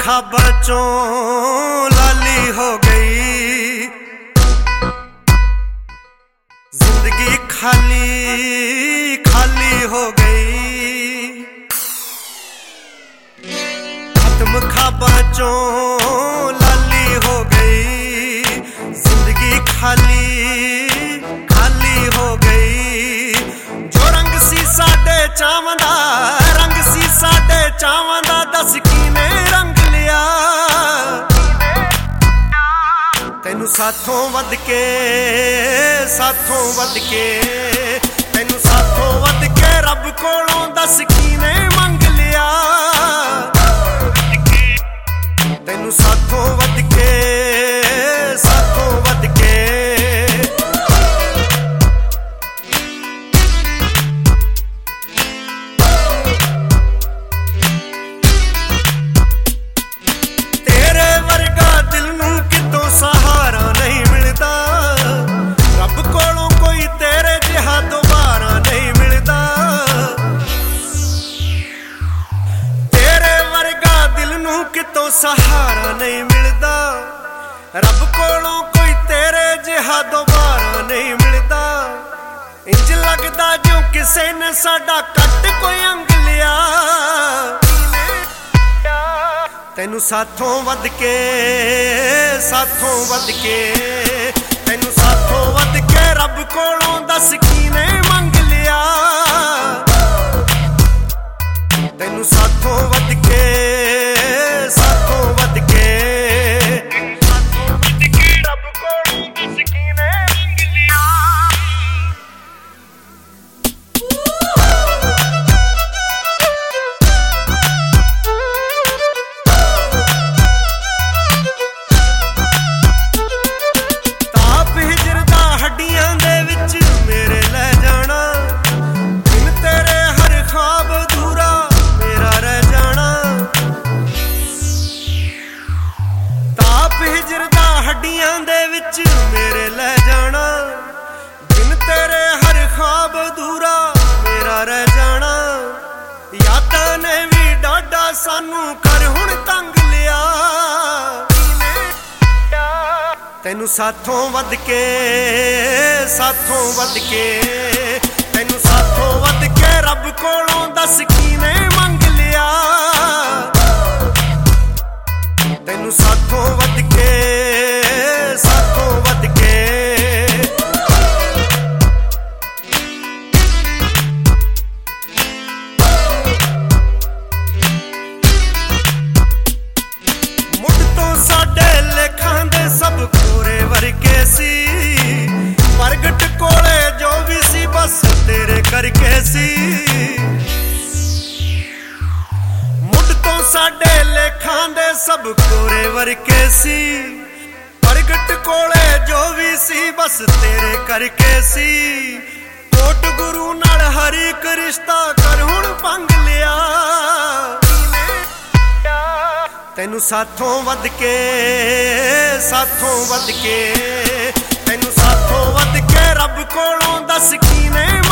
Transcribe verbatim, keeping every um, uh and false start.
ख्वाबां चों लाली हो गई, जिंदगी खाली खाली हो गई। खत्म ख्वाबां चों लाली हो गई, जिंदगी खाली खाली हो गई। जो रंग सी साडे चावां दा, रंग सी साडे चावां दा, दस कीने रंग लिया। तैनू साथों वध के, साथों वध के, तैनू साथों वध के रब कोलों दस कीने मंग लिया। तैनू साथों वध के, साथों वध के। तेरे वर्गा दिल नू कितों सहारा नहीं मिलता, रब कोलों कोई तेरे जिहा दोबारा नहीं मिलता। तेरे वर्गा दिल नू कितों सहारा नहीं मिलता, रब कोलों कोई तेरे जिहा दोबारा नहीं मिलता। इंज लगदा जो किसे ने साडा कट कोई अंग लिया। तैनू साथों वध के, साथों वध के, तैनू साथों वध के रब कोलों दस कीने मंग लिया। तैनू साथों वध के, साथों वध के, साथों वध के रब कोलों दस कीने मंग लिया। ताप हिजर दा हड्डियां दे विच मेरे लै जाना, बिन तेरे हर ख्वाब अधूरा मेरा रह जाना। ताप हिजर दा हड्डियां दे विच मेरे लै जाना, बिन तेरे हर ख्वाब अधूरा मेरा रह जाना। यादां ने भी डाडा सानू कर हुण तंग लिया। तैनू साथों वध के, साथों वध के, तैनू साथों वध के रब कोलों दस कीने मंग लिया। तैनू साथों वध के, साथों वध के। मुढ़ तो साडे लेखां दे सब कोरे वरके सी, प्रगट कोले जो भी सी बस तेरे करके सी। मुढ़ तो साडे लेखां दे सब कोरे वरके सी, प्रगट कोले जो भी सी बस तेरे करके सी। कोट गुरु नाल हर एक रिश्ता कर हुण पंग लिया। तैनू साथों वध के, साथों वध के, तैनू साथों वध के रब कोलों दस कीने